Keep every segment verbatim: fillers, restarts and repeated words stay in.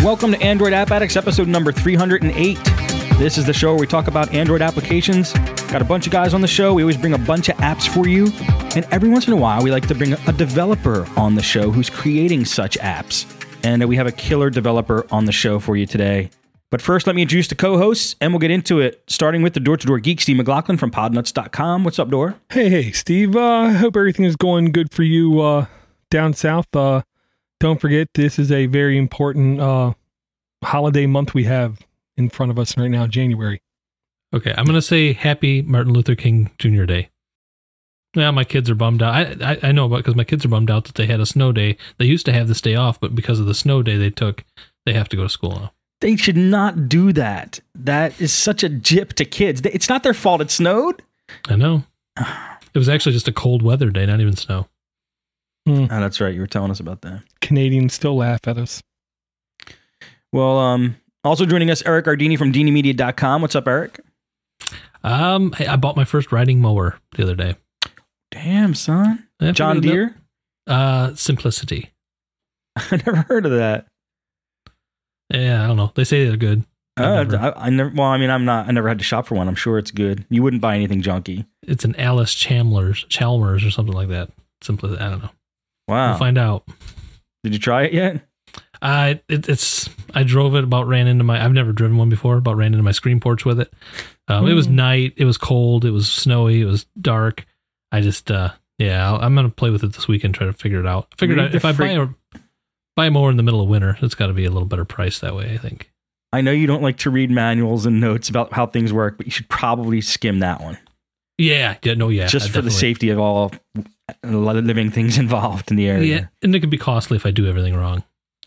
Welcome to Android App Addicts, episode number three hundred eight. This is the show where we talk about Android applications. Got a bunch of guys on the show. We always bring a bunch of apps for you. And every once in a while, we like to bring a developer on the show who's creating such apps. And we have a killer developer on the show for you today. But first, let me introduce the co-hosts, and we'll get into it, starting with the door-to-door geek, Steve McLaughlin from podnuts dot com. What's up, Door? Hey, hey, Steve. I uh, hope everything is going good for you uh, down south. Uh, don't forget, this is a very important uh, holiday month we have in front of us right now, January. Okay, I'm going to say happy Martin Luther King Junior Day. Yeah, my kids are bummed out. I I, I know about because my kids are bummed out that they had a snow day. They used to have this day off, but because of the snow day they took, they have to go to school now. They should not do that. That is such a jip to kids. It's not their fault it snowed. I know. It was actually just a cold weather day, not even snow. Mm. Oh, that's right. You were telling us about that. Canadians still laugh at us. Well, um, also joining us, Eric Ardini from Dini Media dot com. What's up, Eric? Um, hey, I bought my first riding mower the other day. Damn, son. John Deere? Uh, Simplicity. I never heard of that. Yeah, I don't know. They say they're good. Uh, never. I, I never. Well, I mean, I'm not. I never had to shop for one. I'm sure it's good. You wouldn't buy anything junky. It's an Alice Chalmers, Chalmers or something like that. Simplicity. I don't know. Wow. We'll find out. Did you try it yet? I it, it's. I drove it. About ran into my. I've never driven one before. About ran into my screen porch with it. Um, mm. It was night. It was cold. It was snowy. It was dark. I just. uh Yeah, I'll, I'm gonna play with it this weekend. Try to figure it out. Figure out if freak- I buy a. Buy more in the middle of winter. It's got to be a little better price that way, I think. I know you don't like to read manuals and notes about how things work, but you should probably skim that one. Yeah, yeah, no, yeah. Just I for definitely. the safety of all living things involved in the area. Yeah, and it can be costly if I do everything wrong.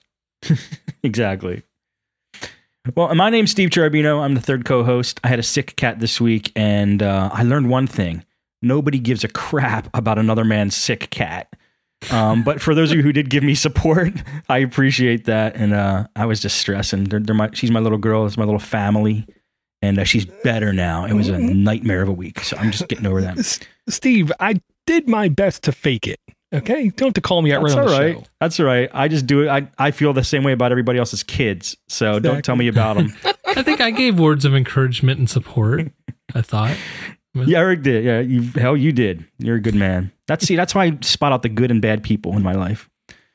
Exactly. Well, my name's Steve Cherubino. I'm the third co-host. I had a sick cat this week, and uh, I learned one thing. Nobody gives a crap about another man's sick cat. Um, but for those of you who did give me support, I appreciate that. And uh, I was just stressing. They're, they're my, she's my little girl. It's my little family. And uh, she's better now. It was a nightmare of a week. So I'm just getting over that. Steve, I did my best to fake it. Okay? Don't have to call me out right on the right. show. That's all right. I just do it. I, I feel the same way about everybody else's kids. So exactly. Don't tell me about them. I think I gave words of encouragement and support, I thought. Yeah, Eric did. Yeah, you hell, you did. You're a good man. That's see, that's why I spot out the good and bad people in my life.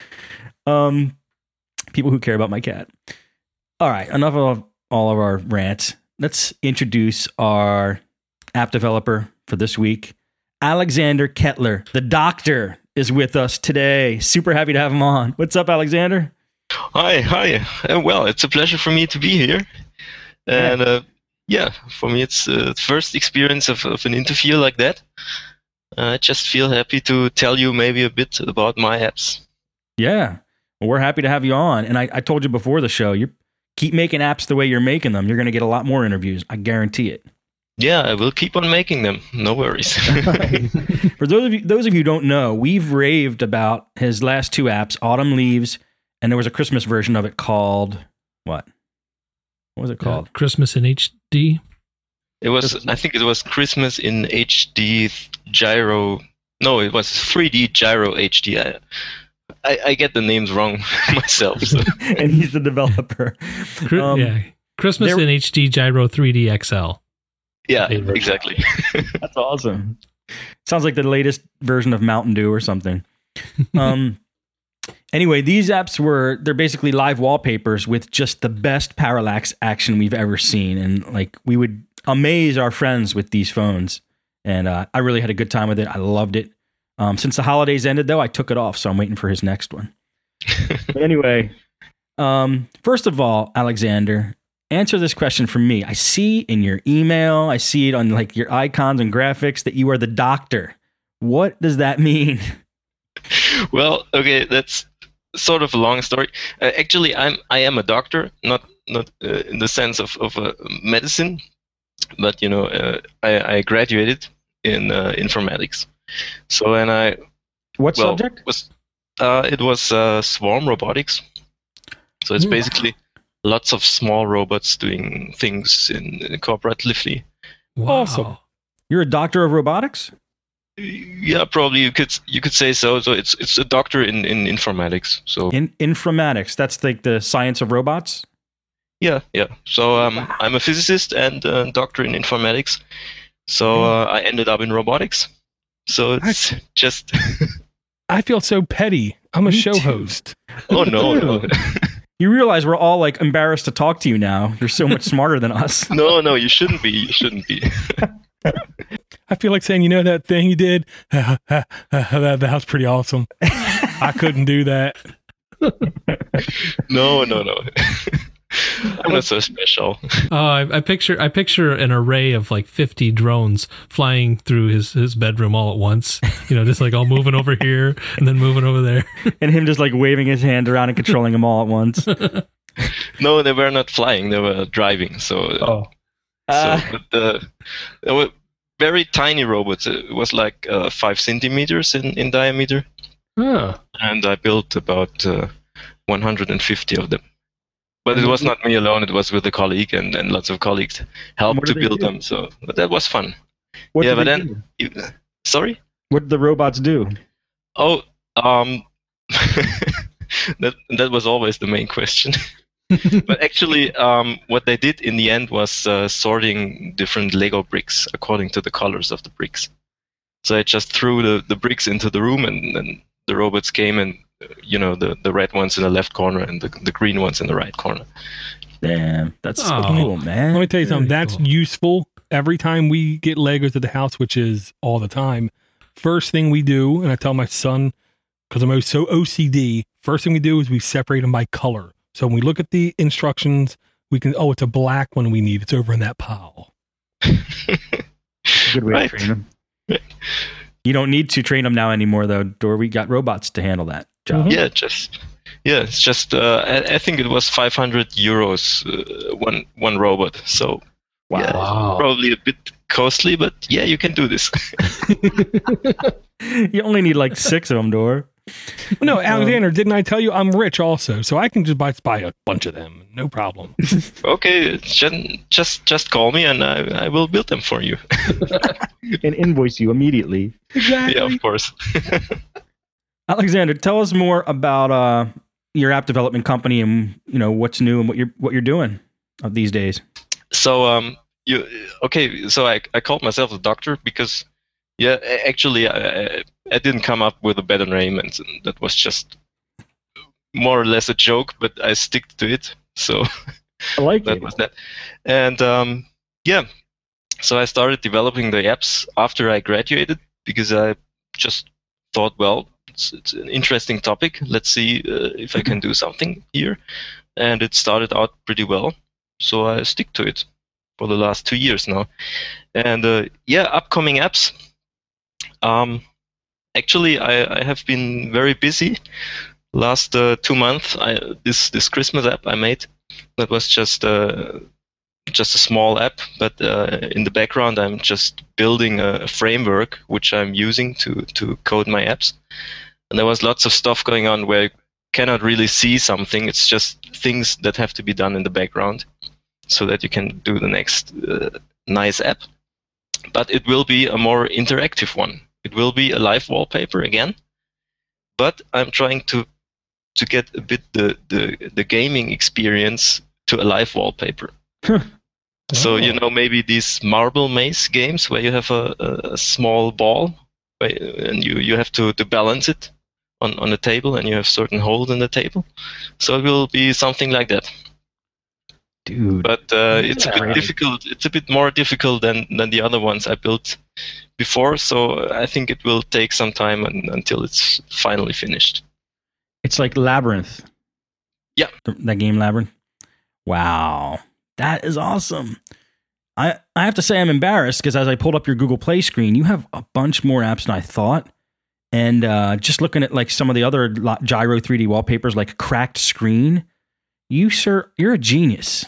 Um, people who care about my cat. All right, enough of all of our rants. Let's introduce our app developer for this week, Alexander Kettler. The doctor is with us today. Super happy to have him on. What's up, Alexander? Hi, hi. Uh, well, it's a pleasure for me to be here, and. Yeah. Uh, Yeah, for me it's the uh, first experience of, of an interview like that. Uh, I just feel happy to tell you maybe a bit about my apps. Yeah, well, we're happy to have you on. And I, I told you before the show, you keep making apps the way you're making them. You're going to get a lot more interviews. I guarantee it. Yeah, I will keep on making them. No worries. For those of you, those of you who don't know, we've raved about his last two apps, Autumn Leaves, and there was a Christmas version of it called what? What was it called? Uh, Christmas in H D? It was, I think it was Christmas in H D Gyro. No, it was three D Gyro H D. I, I, I get the names wrong myself. So. And he's the developer. Um, yeah. Christmas there, in H D Gyro three D X L. Yeah, exactly. That's awesome. Sounds like the latest version of Mountain Dew or something. Um. Anyway, these apps were, they're basically live wallpapers with just the best parallax action we've ever seen. And like, we would amaze our friends with these phones. And uh, I really had a good time with it. I loved it. Um, since the holidays ended, though, I took it off. So I'm waiting for his next one. Anyway, um, first of all, Alexander, answer this question for me. I see in your email, I see it on like your icons and graphics that you are the doctor. What does that mean? Well, okay, that's sort of a long story. Uh, actually, I'm I am a doctor, not not uh, in the sense of of uh, medicine, but you know, uh, I, I graduated in uh, informatics. So, and I what well, subject was uh, it was uh, swarm robotics. So it's basically lots of small robots doing things in, in cooperatively. Wow. Awesome. You're a doctor of robotics? Yeah, probably you could you could say so. So it's it's a doctor in, in informatics. So In informatics, that's like the science of robots. yeah, yeah. So um, Wow. I'm a physicist and a doctor in informatics. So uh, I ended up in robotics. So it's just I feel so petty. I'm a Me show too. host. oh no no You realize we're all like embarrassed to talk to you now. You're so much smarter than us. no no you shouldn't be you shouldn't be. I feel like saying, you know, that thing you did? that, that was pretty awesome. I couldn't do that. No no no. I'm not so special. Oh, I, I picture I picture an array of like fifty drones flying through his, his bedroom all at once. You know, just like all moving over here and then moving over there. And him just like waving his hand around and controlling them all at once. No, they were not flying. They were driving. So Oh. so but uh, they were very tiny robots. It was like uh, five centimeters in in diameter, Oh. and I built about uh, one hundred fifty of them. But it was not me alone. It was with a colleague, and, and lots of colleagues helped What to do they build do? them. So but that was fun. What Yeah, do but they then- do? You- sorry. What did the robots do? Oh, um, that that was always the main question. But actually, um, what they did in the end was uh, sorting different Lego bricks according to the colors of the bricks. So I just threw the, the bricks into the room, and then the robots came, and uh, you know the, the red ones in the left corner and the, the green ones in the right corner. Damn, that's so Oh. cool, man. Let me tell you something. Very That's cool. useful. Every time we get Legos at the house, which is all the time, first thing we do, and I tell my son, because I'm so O C D, first thing we do is we separate them by color. So when we look at the instructions, we can, oh, it's a black one we need. It's over in that pile. Good way Right. to train them. You don't need to train them now anymore, though, Dor. We got robots to handle that job. Yeah, just yeah, it's just uh, I, I think it was five hundred euros uh, one one robot. So Wow. yeah, Wow. probably a bit costly, but yeah, you can do this. You only need like six of them, Dor. No, Alexander, didn't I tell you I'm rich also? So I can just buy, buy a bunch of them. No problem. Okay, just just just call me and I, I will build them for you. And invoice you immediately. Yeah, of course. Alexander, tell us more about uh, your app development company and you know what's new and what you're what you're doing uh, these days. So um, you okay? So I I called myself a doctor because yeah, a- actually I I didn't come up with a better name, and that was just more or less a joke, but I stick to it. So I like that was that. And um, yeah, so I started developing the apps after I graduated because I just thought, well, it's, it's an interesting topic. Let's see uh, if I can do something here. And it started out pretty well. So I stick to it for the last two years now. And uh, yeah, upcoming apps. Um, actually, I, I have been very busy. Last uh, two months, I, this this Christmas app I made, that was just uh, just a small app, but uh, in the background I'm just building a framework which I'm using to to code my apps. And there was lots of stuff going on where you cannot really see something. It's just things that have to be done in the background so that you can do the next uh, nice app. But it will be a more interactive one. It will be a live wallpaper again, but I'm trying to to get a bit the, the, the gaming experience to a live wallpaper. So, you know, maybe these marble maze games where you have a, a small ball and you, you have to, to balance it on, on the table and you have certain holes in the table. So it will be something like that. Dude. But uh, it's a bit Yeah. difficult. It's a bit more difficult than, than the other ones I built before. So I think it will take some time un, until it's finally finished. It's like Labyrinth. Yeah. Th- That game Labyrinth. Wow. That is awesome. I, I have to say I'm embarrassed because as I pulled up your Google Play screen, you have a bunch more apps than I thought. And uh, just looking at like some of the other lo- Gyro three D wallpapers like Cracked Screen, you sir, you're a genius.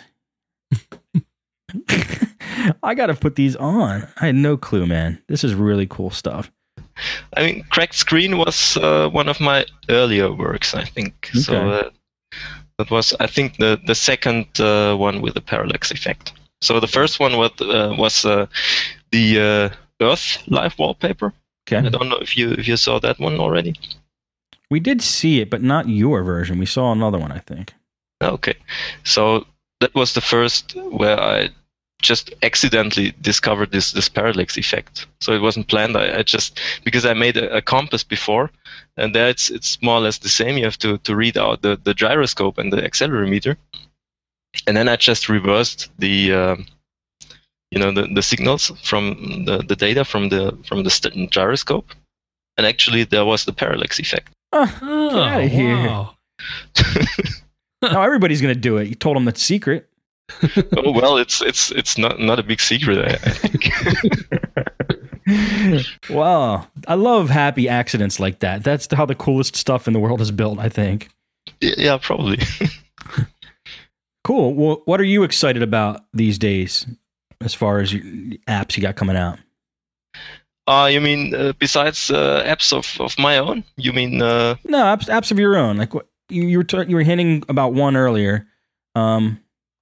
I got to put these on. I had no clue, man. This is really cool stuff. I mean, Cracked Screen was uh, one of my earlier works, I think. So Okay. uh, that was, I think, the the second uh, one with the parallax effect. So the first one was uh, was uh, the uh, Earth live wallpaper, Okay. I don't know if you if you saw that one already. We did see it, but not your version. We saw another one, I think. Okay, so that was the first where I just accidentally discovered this this parallax effect. So it wasn't planned. I, I just because I made a, a compass before, and there it's it's more or less the same. You have to to read out the, the gyroscope and the accelerometer, and then I just reversed the uh, you know the, the signals from the, the data from the from the st- gyroscope, and actually there was the parallax effect. Oh, Oh, get out of here. wow. Now everybody's going to do it. You told them that's secret. Oh well, it's it's it's not not a big secret, I, I think. Wow. I love happy accidents like that. That's how the coolest stuff in the world is built, I think. Yeah, probably. Cool. Well, what are you excited about these days as far as your apps you got coming out? Uh, you mean uh, besides uh, apps of, of my own? You mean? Uh... No, apps, apps of your own. Like what you, you were t- you were hinting about one earlier. Um,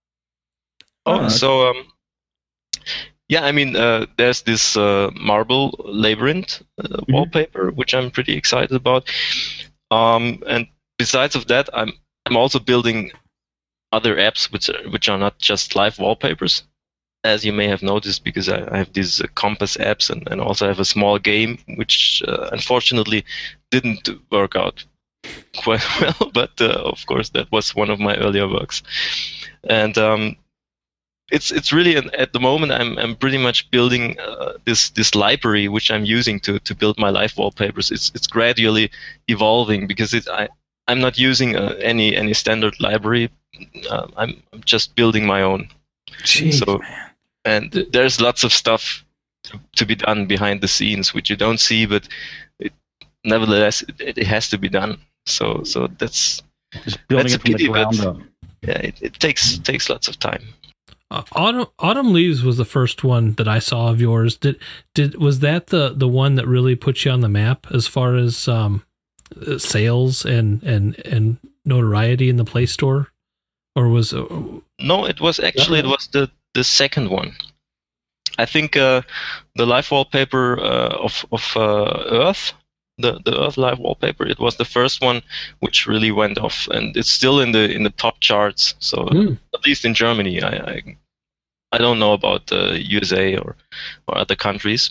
Oh, Uh, so um, yeah, I mean, uh, there's this uh, marble labyrinth uh, wallpaper, which I'm pretty excited about. Um, and besides of that, I'm I'm also building other apps which are, which are not just live wallpapers, as you may have noticed, because I, I have these uh, compass apps and, and also have a small game which uh, unfortunately didn't work out quite well. But uh, of course, that was one of my earlier works, and um, It's it's really an, at the moment I'm I'm pretty much building uh, this this library which I'm using to, to build my live wallpapers. It's it's gradually evolving because it I I'm not using uh, any any standard library. Uh, I'm I'm just building my own. Jeez, so man. and th- there's lots of stuff to, to be done behind the scenes which you don't see, but it, nevertheless it, it has to be done. So so that's Just building that's it from a pity, the ground but- up. yeah it, it takes takes lots of time. Uh, Autumn, Autumn Leaves was the first one that I saw of yours. Did did was that the, the one that really put you on the map as far as um, sales and, and and notoriety in the Play Store, or was uh, No, it was actually it was the, the second one. I think uh, the live wallpaper uh, of of uh, Earth, the the Earth live wallpaper, it was the first one which really went off, and it's still in the in the top charts. So Hmm. at least in Germany, I I, I don't know about the U S A or or other countries.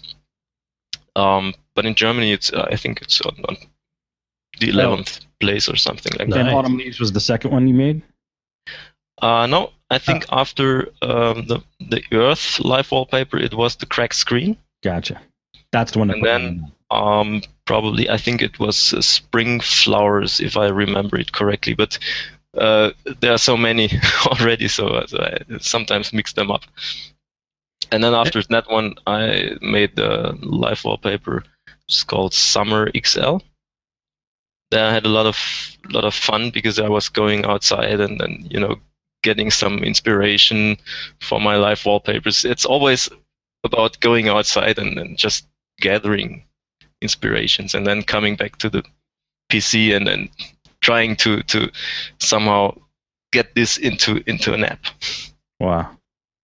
Um, but in Germany, it's uh, I think it's on, on the eleventh place or something like Nice. And that. Autumn Leaves was the second one you made? Uh, no, I think after um, the the Earth live wallpaper, it was the cracked screen. Gotcha. That's the one that And put then- me on. Um, probably, I think it was uh, Spring Flowers, if I remember it correctly. But uh, there are so many already, so, uh, so I sometimes mix them up. And then after that one, I made the live wallpaper. It's called Summer X L. There I had a lot of lot of fun because I was going outside and then you know getting some inspiration for my live wallpapers. It's always about going outside and, and just gathering inspirations and then coming back to the P C and then trying to to somehow get this into into an app. Wow.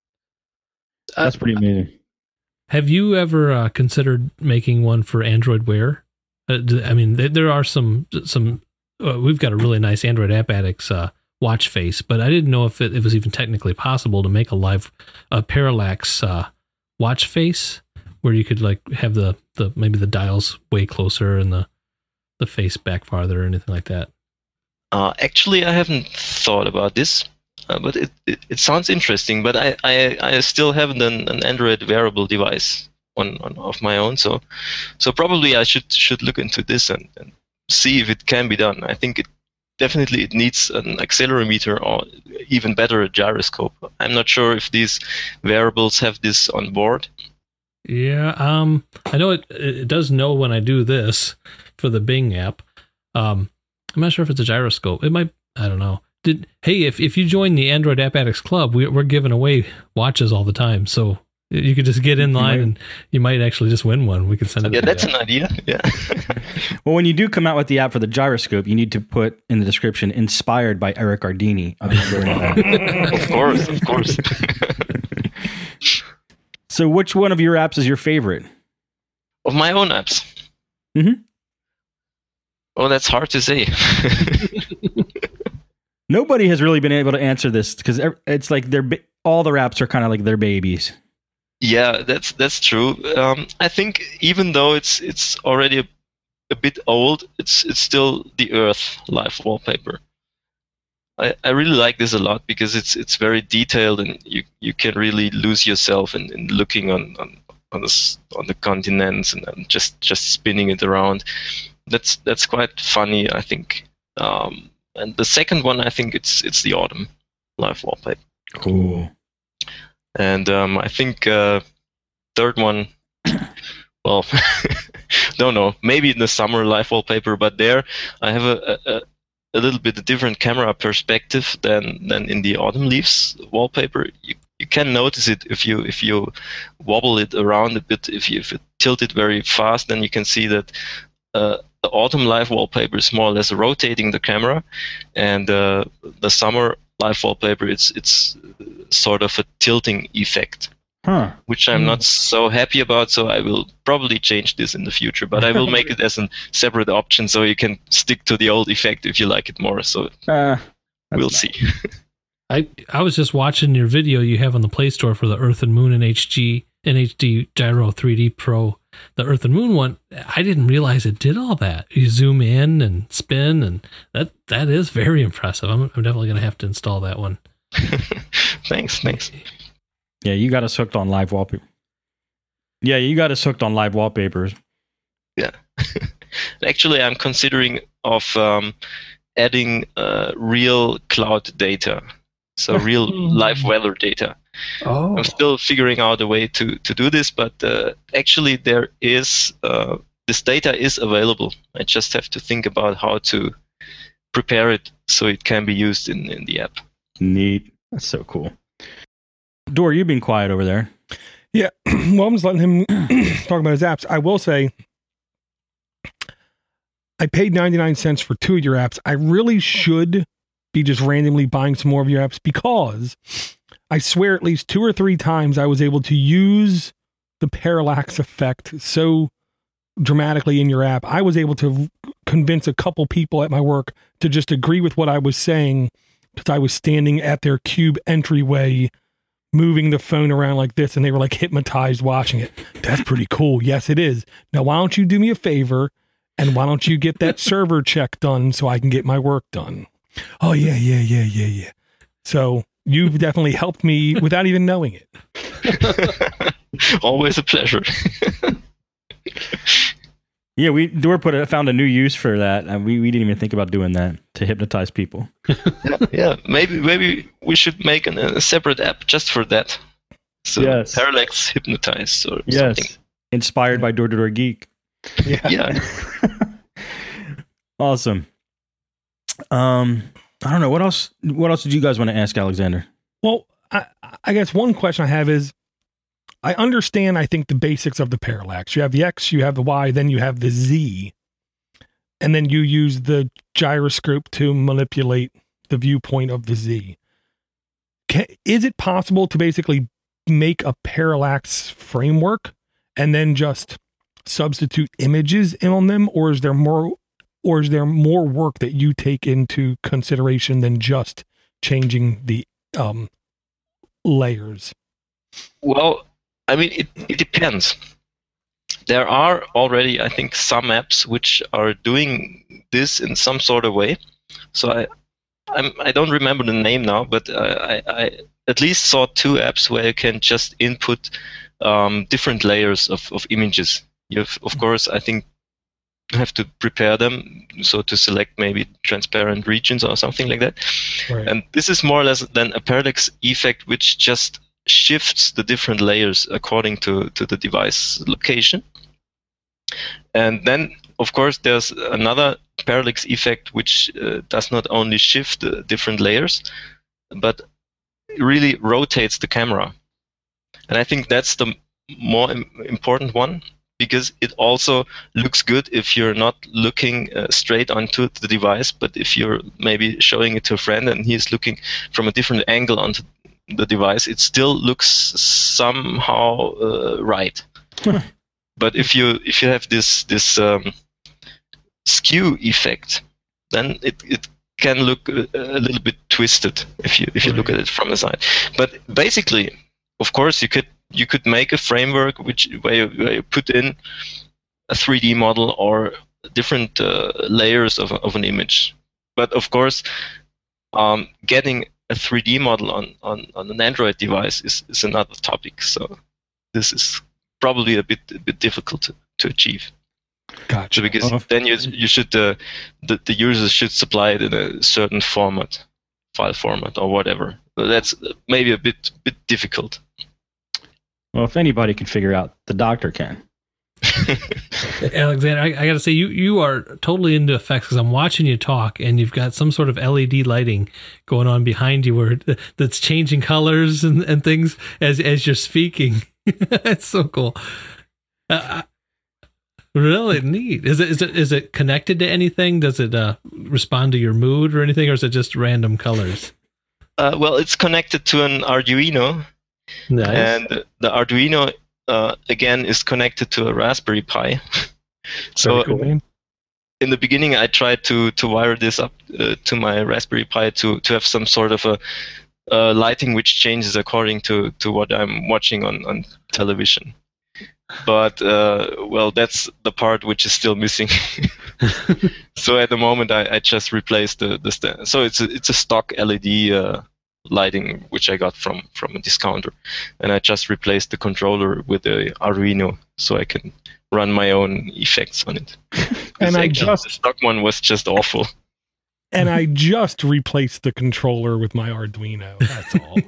That's pretty amazing. Have you ever uh, considered making one for Android Wear? Uh, d- I mean, there, there are some some. Uh, we've got a really nice Android App Addicts uh, watch face, but I didn't know if it, it was even technically possible to make a live uh, parallax uh, watch face where you could like have the, the maybe the dials way closer and the the face back farther or anything like that. Uh, actually, I haven't thought about this, uh, but it, it, it sounds interesting. But I, I, I still haven't an, an Android wearable device on, on of my own, so so probably I should should look into this and, and see if it can be done. I think it definitely it needs an accelerometer or even better a gyroscope. I'm not sure if these wearables have this on board. Yeah, um, I know it. It does know when I do this for the Bing app. Um, I'm not sure if it's a gyroscope. It might. I don't know. Did hey, if if you join the Android App Addicts Club, we, we're giving away watches all the time, so you could just get in line and you might actually just win one. We could send it. Yeah, to that's you. an idea. Yeah. Well, when you do come out with the app for the gyroscope, you need to put in the description "inspired by Eric Ardini." Of course, of course. So, which one of your apps is your favorite? Of my own apps. Mm-hmm. Oh, that's hard to say. Nobody has really been able to answer this because it's like they're ba- all the apps are kind of like their babies. Yeah, that's that's true. Um, I think even though it's it's already a, a bit old, it's it's still the Earth live wallpaper. I, I really like this a lot because it's it's very detailed and you, you can really lose yourself in, in looking on on on the, on the continents and, and just, just spinning it around. That's that's quite funny, I think. Um, and the second one, I think it's it's the autumn live wallpaper. Cool. And um, I think uh, third one, well, don't know, maybe in the summer live wallpaper, but there I have a, a, a little bit different camera perspective than, than in the autumn leaves wallpaper. You you can notice it if you if you wobble it around a bit, if you if you tilt it very fast, then you can see that uh, the autumn live wallpaper is more or less rotating the camera, and uh, the summer live wallpaper it's it's sort of a tilting effect, huh. which I'm not so happy about. So I will probably change this in the future, but I will make it as a separate option so you can stick to the old effect if you like it more. So uh, we'll nice. see. I I was just watching your video you have on the Play Store for the Earth and Moon and H G N H D Gyro three D Pro. The Earth and Moon one, I didn't realize it did all that. You zoom in and spin, and that that is very impressive. I'm I'm definitely going to have to install that one. Thanks, thanks. Yeah, you got us hooked on live wallpaper. Yeah, you got us hooked on live wallpapers. Yeah. Actually, I'm considering of um, adding uh, real cloud data, so real live weather data. Oh. I'm still figuring out a way to, to do this, but uh, actually there is uh, this data is available. I just have to think about how to prepare it so it can be used in, in the app. Neat. That's so cool. Dor, you've been quiet over there. Yeah. Well, I'm just letting him talk about his apps. I will say, I paid ninety-nine cents for two of your apps. I really should be just randomly buying some more of your apps because I swear at least two or three times I was able to use the parallax effect so dramatically in your app. I was able to convince a couple people at my work to just agree with what I was saying because I was standing at their cube entryway moving the phone around like this, and they were like hypnotized watching it. That's pretty cool. Yes, it is. Now, why don't you do me a favor, and why don't you get that server check done so I can get my work done? Oh, yeah, yeah, yeah, yeah, yeah. So you've definitely helped me without even knowing it. Always a pleasure. Yeah, we Dor put a, found a new use for that, and we, we didn't even think about doing that to hypnotize people. yeah, yeah, maybe maybe we should make an, a separate app just for that. So Yes. Parallax Hypnotize or Yes. something. Inspired by Dor Dor Geek. Yeah. Yeah. Awesome. Um, I don't know what else. What else did you guys want to ask Alexander? Well, I, I guess one question I have is, I understand, I think, the basics of the parallax. You have the X, you have the Y, then you have the Z. And then you use the gyroscope to manipulate the viewpoint of the Z. Can, is it possible to basically make a parallax framework and then just substitute images in on them? Or is there more, or is there more work that you take into consideration than just changing the um, layers? Well, I mean, it, it depends. There are already, I think, some apps which are doing this in some sort of way. So I, I'm, I don't remember the name now, but I, I at least saw two apps where you can just input um, different layers of, of images. You have, of course, I think you have to prepare them, so to select maybe transparent regions or something like that. Right. And this is more or less then a parallax effect, which just shifts the different layers according to, to the device location. And then, of course, there's another parallax effect which uh, does not only shift the different layers, but really rotates the camera. And I think that's the more im- important one, because it also looks good if you're not looking uh, straight onto the device, but if you're maybe showing it to a friend and he's looking from a different angle onto the device, it still looks somehow uh, right. But if you if you have this this um, skew effect, then it, it can look a, a little bit twisted if you if you look at it from the side. But basically, of course, you could you could make a framework which where you, where you put in a three D model or different uh, layers of of an image. But of course, um, getting a three D model on, on, on an Android device is, is another topic. So this is probably a bit a bit difficult to, to achieve. Gotcha. So because oh. then you you should uh, the the users should supply it in a certain format, file format or whatever. So that's maybe a bit bit difficult. Well, if anybody can figure out, the doctor can. Alexander, I, I got to say, you, you are totally into effects because I'm watching you talk, and you've got some sort of L E D lighting going on behind you, where that's changing colors and, and things as as you're speaking. It's so cool. Uh, really neat. Is it is it is it connected to anything? Does it uh, respond to your mood or anything, or is it just random colors? Uh, well, it's connected to an Arduino, nice. And the Arduino. Uh, again, is connected to a Raspberry Pi. So cool. In the beginning, I tried to, to wire this up uh, to my Raspberry Pi to, to have some sort of a uh, lighting which changes according to, to what I'm watching on, on television. But, uh, well, that's the part which is still missing. So at the moment, I, I just replaced the, the stand. So it's a, it's a stock L E D uh, lighting which I got from from a discounter, and I just replaced the controller with the Arduino so I can run my own effects on it. And I just the stock one was just awful. And I just replaced the controller with my Arduino. That's all.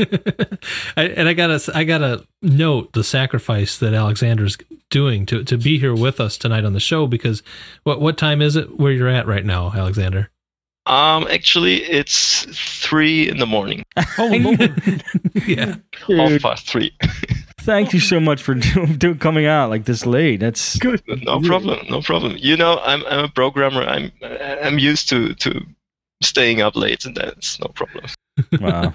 I, and I gotta I gotta note the sacrifice that Alexander's doing to to be here with us tonight on the show, because what what time is it where you're at right now, Alexander? Um, actually, it's three in the morning. Oh, Lord. Yeah, half past three. Thank you so much for do, do, coming out like this late. That's good. No problem. No problem. You know, I'm I'm a programmer. I'm I'm used to, to staying up late, and that's no problem. Wow.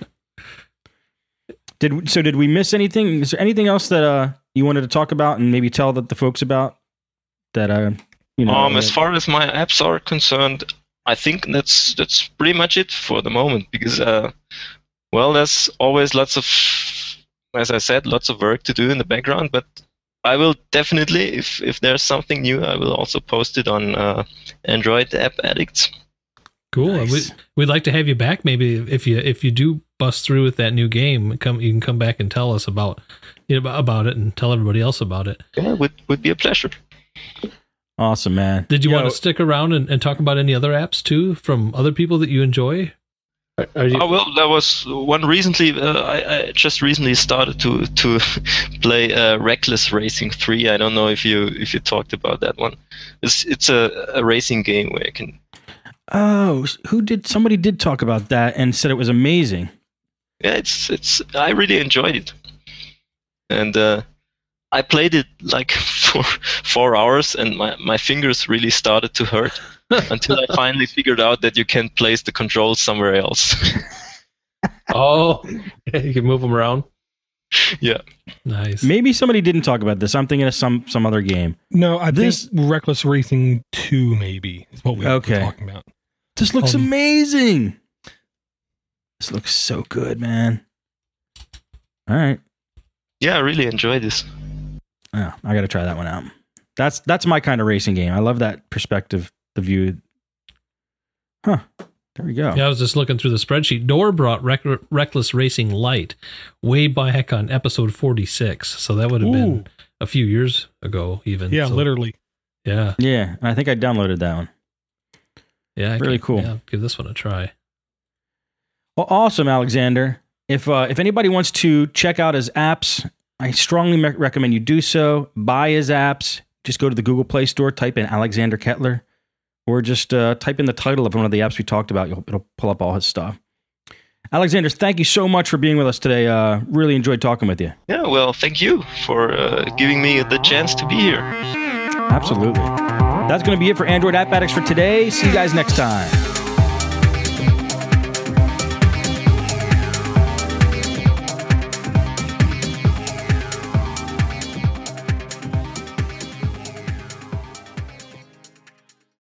Did so? Did we miss anything? Is there anything else that uh you wanted to talk about and maybe tell the, the folks about that? Uh, you know. Um, as far as my apps are concerned, I think that's that's pretty much it for the moment, because uh, well, there's always lots of, as I said, lots of work to do in the background. But I will definitely, if if there's something new, I will also post it on uh, Android App Addicts. Cool. Nice. We, we'd like to have you back. Maybe if you if you do bust through with that new game, come you can come back and tell us about you know, about it and tell everybody else about it. Yeah, would would be a pleasure. Awesome, man. Did you Yo, want to stick around and, and talk about any other apps too from other people that you enjoy? Are, are you- oh well, there was one recently. Uh, I, I just recently started to to play uh, Reckless Racing three. I don't know if you if you talked about that one. It's it's a, a racing game where you can. Oh, who did? Somebody did talk about that and said it was amazing. Yeah, it's it's. I really enjoyed it, and uh, I played it like for four hours, and my, my fingers really started to hurt until I finally figured out that you can place the controls somewhere else. Oh, you can move them around. Yeah, nice. Maybe somebody didn't talk about this. I'm thinking of some some other game. No, I This- think Reckless Racing two maybe is what we Okay. were talking about. This looks Um, amazing. This looks so good, man. All right. yeah, I really enjoyed this. Oh, I got to try that one out. That's that's my kind of racing game. I love that perspective, the view. Huh. There we go. Yeah, I was just looking through the spreadsheet. Door brought Rec- Reckless Racing Lite way back on episode forty-six, so that would have Ooh. been a few years ago, even. Yeah, So, literally. Yeah, Yeah, and I think I downloaded that one. yeah, I Really could- cool. Yeah, give this one a try. Well, awesome, Alexander. If uh, if anybody wants to check out his apps, I strongly me- recommend you do so. Buy his apps. Just go to the Google Play Store, type in Alexander Kettler, or just uh, type in the title of one of the apps we talked about. You'll, it'll pull up all his stuff. Alexander, thank you so much for being with us today. Uh, really enjoyed talking with you. Yeah, well, thank you for uh, giving me the chance to be here. Absolutely. That's going to be it for Android App Addicts for today. See you guys next time.